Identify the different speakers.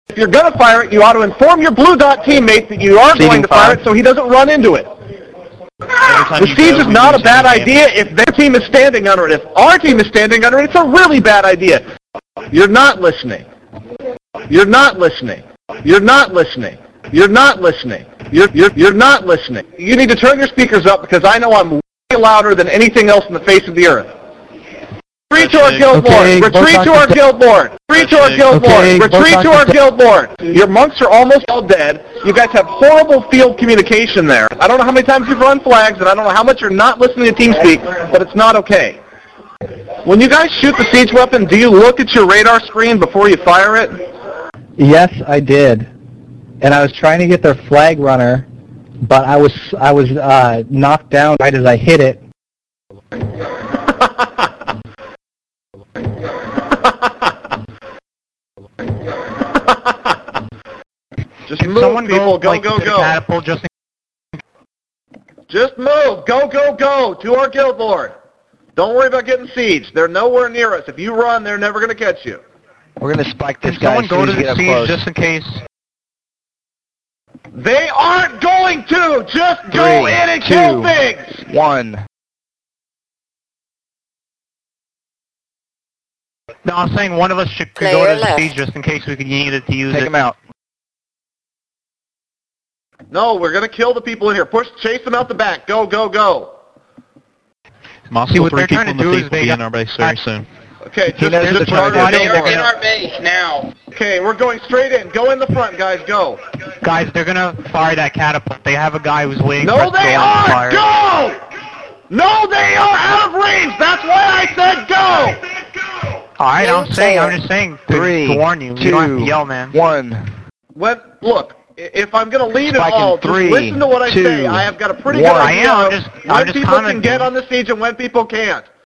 Speaker 1: If you're going to fire it, you ought to inform your blue dot teammate that you are going to fire it so he doesn't run into it. The siege is not a bad idea if their team is standing under it. If our team is standing under it, it's a really bad idea. You're not listening. You're not listening. You're not listening. You're not listening. You're not listening. You need to turn your speakers up because I know I'm way louder than anything else on the face of the earth. Retreat to our guild lord! Retreat to our guild lord! Retreat to our guild lord! Retreat to our guild lord! Your monks are almost all dead. You guys have horrible field communication there. I don't know how many times you've run flags, and I don't know how much you're not listening to TeamSpeak, but it's not okay. When you guys shoot the siege weapon, do you look at your radar screen before you fire it?
Speaker 2: Yes, I did. And I was trying to get their flag runner, but I was knocked down right as I hit it.
Speaker 1: Just move, people. Go, go, go. Just move. Go, go, go to our guild lord. Don't worry about getting sieged. They're nowhere near us. If you run, they're never going to catch you.
Speaker 3: We're going to spike this guy. Someone go to the siege just in case.
Speaker 1: They aren't going to. Just go in and kill things.
Speaker 3: 1.
Speaker 4: No, I'm saying one of us could go to the siege just in case we could need it to use it.
Speaker 3: Take him out.
Speaker 1: No, we're going to kill the people in here. Chase them out the back. Go, go, go.
Speaker 4: See, what they're trying to do is be in our base very soon.
Speaker 1: Okay, just
Speaker 5: they are in our base now.
Speaker 1: Okay, we're going straight in. Go in the front, guys. Go.
Speaker 4: Guys, they're going to fire that catapult. They have a guy who's waiting
Speaker 1: for us to go on fire. Go! No, they are out of range. That's why I said go.
Speaker 4: All right, I'm just saying
Speaker 3: 3,
Speaker 4: to warn you.
Speaker 3: 2,
Speaker 4: you don't have to yell, man.
Speaker 3: 1.
Speaker 1: Look, if I'm going to lead it all, just listen to what I say. I have got a pretty good idea
Speaker 4: I'm just
Speaker 1: when people can get on the siege and when people can't.